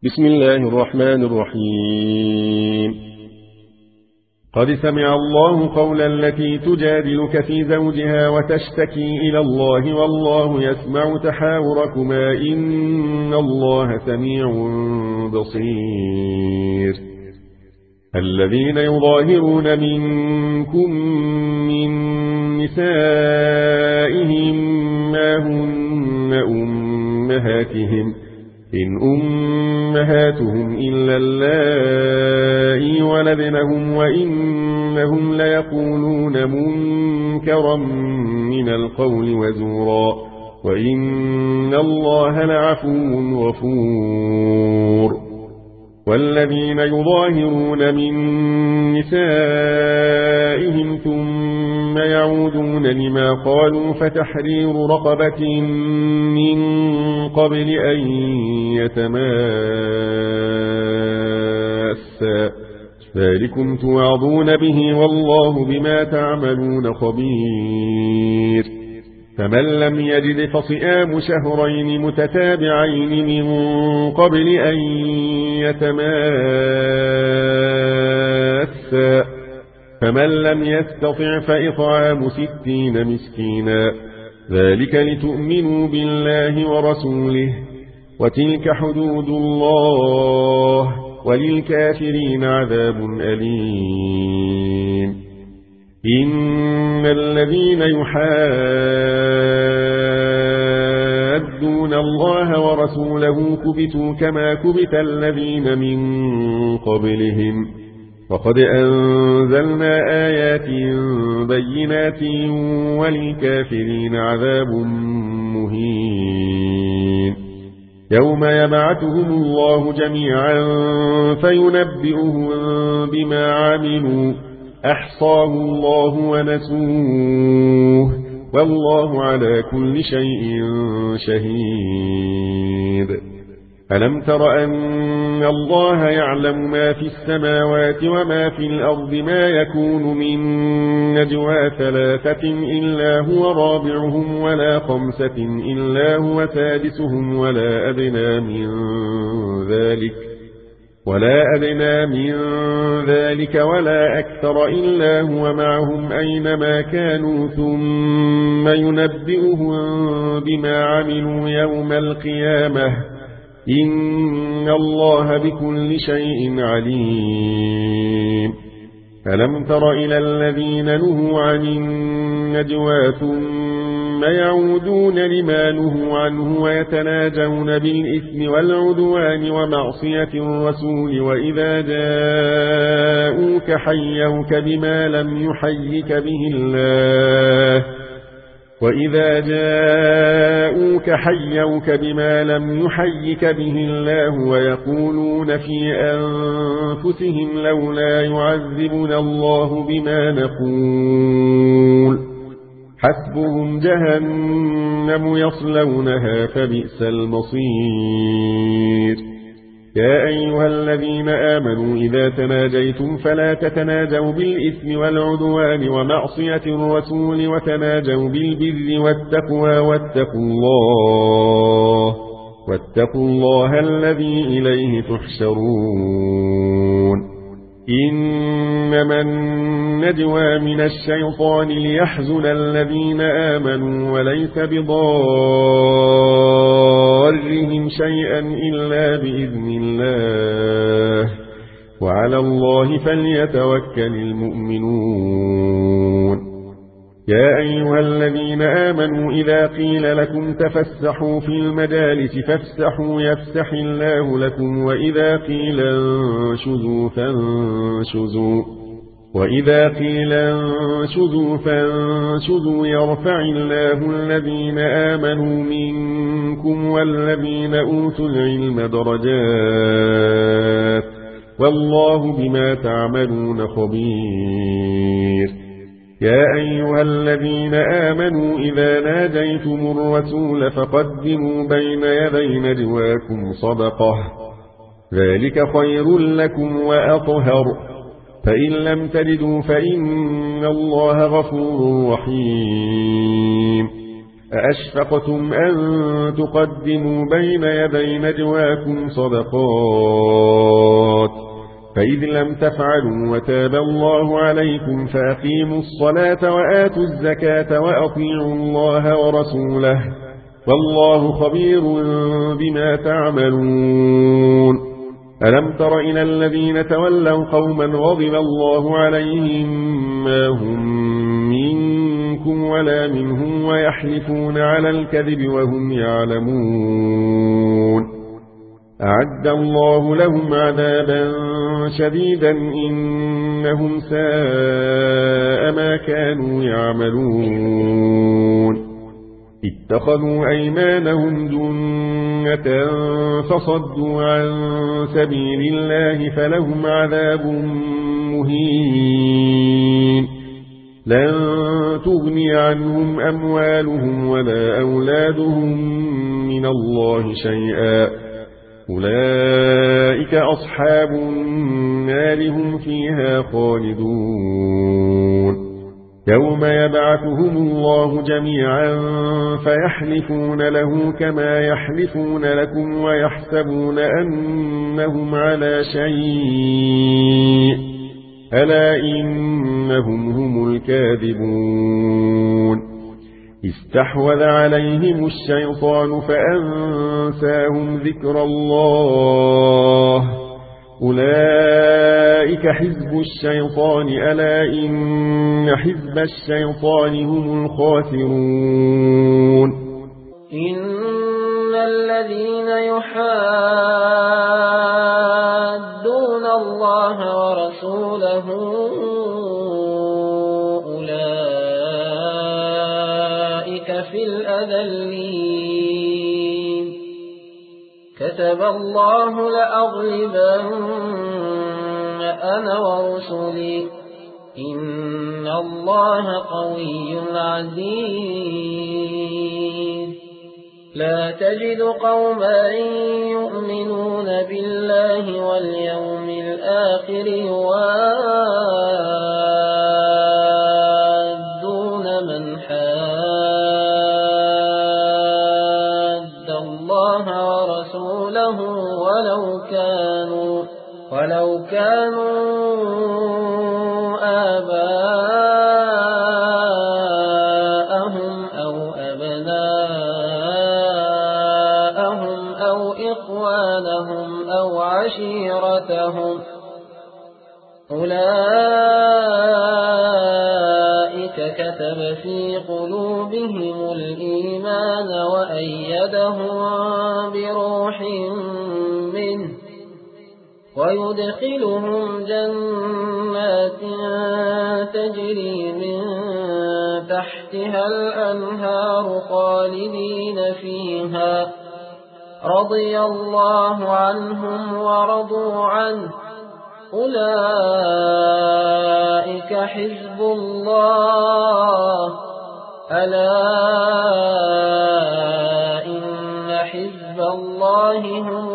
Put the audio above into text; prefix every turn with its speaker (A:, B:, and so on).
A: بسم الله الرحمن الرحيم. قد سمع الله قول التي تجادلك في زوجها وتشتكي إلى الله والله يسمع تحاوركما إن الله سميع بصير. الذين يظاهرون منكم من نسائهم ما هن أمهاتهم إن أمهاتهم إلا اللائي ولدنهم وإنهم ليقولون منكرا من القول وزورا وإن الله لعفو غفور. والذين يظاهرون من نسائهم ثم يعودون لما قالوا فتحرير رقبة من قبل أن يتماسا ذلكم توعظون به والله بما تعملون خبير. فمن لم يجد فصيام شهرين متتابعين من قبل أن يتماسا فمن لم يستطع فإطعام 60 مسكينا ذلك لتؤمنوا بالله ورسوله وتلك حدود الله وللكافرين عذاب أليم. إن الذين يحادون الله ورسوله كبتوا كما كبت الذين من قبلهم وقد أنزلنا آيات بينات وللكافرين عذاب مهين. يوم يبعثهم الله جميعا فينبئهم بما عملوا أحصاه الله ونسوه والله على كل شيء شهيد. ألم تر أن الله يعلم ما في السماوات وما في الأرض ما يكون من نجوى 3 إلا هو رابعهم ولا 5 إلا هو سادسهم ولا أدنى من ذلك ولا أكثر إلا هو معهم أينما كانوا ثم ينبئهم بما عملوا يوم القيامة إن الله بكل شيء عليم. ألم تر إلى الذين نهوا عن النجوى ثم يعودون لما نهوا عنه ويتناجون بالإثم والعدوان ومعصية الرسول وإذا جاءوك حيوك بما لم يحيك به الله ويقولون في أنفسهم لولا يعذبنا الله بما نقول حسبهم جهنم يصلونها فبئس المصير. يا أيها الذين آمنوا إذا تناجيتم فلا تتناجوا بالإثم والعدوان ومعصية الرسول وتناجوا بالبر والتقوى واتقوا الله الذي إليه تحشرون. إنما النجوى من الشيطان ليحزن الذين آمنوا وليس بضارهم شيئا إلا بإذن الله وعلى الله فليتوكل المؤمنون. يا أيها الذين آمنوا إذا قيل لكم تفسحوا في المجالس فافسحوا يفسح الله لكم وإذا قيل انشزوا فانشزوا يرفع الله الذين آمنوا منكم والذين أوتوا العلم درجات والله بما تعملون خبير. يا أيها الذين آمنوا إذا ناجيتم الرسول فقدموا بين يدي نجواكم صدقة ذلك خير لكم وأطهر فإن لم تجدوا فإن الله غفور رحيم. أأشفقتم أن تقدموا بين يدي نجواكم صدقات فإذ لم تفعلوا وتاب الله عليكم فأقيموا الصلاة وآتوا الزكاة وأطيعوا الله ورسوله والله خبير بما تعملون ألم تر إلى الذين تولوا قوما غضب الله عليهم ما هم منكم ولا منهم ويحلفون على الكذب وهم يعلمون أعد الله لهم عذابا شديدا إنهم ساء ما كانوا يعملون اتخذوا أيمانهم جنة فصدوا عن سبيل الله فلهم عذاب مهين لن تغني عنهم أموالهم ولا أولادهم من الله شيئا أولئك أصحاب النار هم فيها خالدون يوم يبعثهم الله جميعا فيحلفون له كما يحلفون لكم ويحسبون أنهم على شيء ألا إنهم هم الكاذبون استحوذ عليهم الشيطان فأنساهم ذكر الله أولئك حزب الشيطان ألا إن حزب الشيطان هم الخاسرون
B: إن الذين يحادون الله ورسوله أولئك في الأذلين كتب الله لأغلبن أنا ورسلي إن الله قوي عزيز لا تجد قوما يؤمنون بالله واليوم الآخر يوادون من حاد الله ورسوله ولو كانوا آباءهم أو أبناءهم أو إخوانهم أو عشيرتهم أولئك كتب في قلوبهم الإيمان وأيدهم بروح منه ويدخلهم جنات تجري من تحتها الأنهار خالدين فيها رضي الله عنهم ورضوا عنه أولئك حزب الله ألا إن حزب الله هم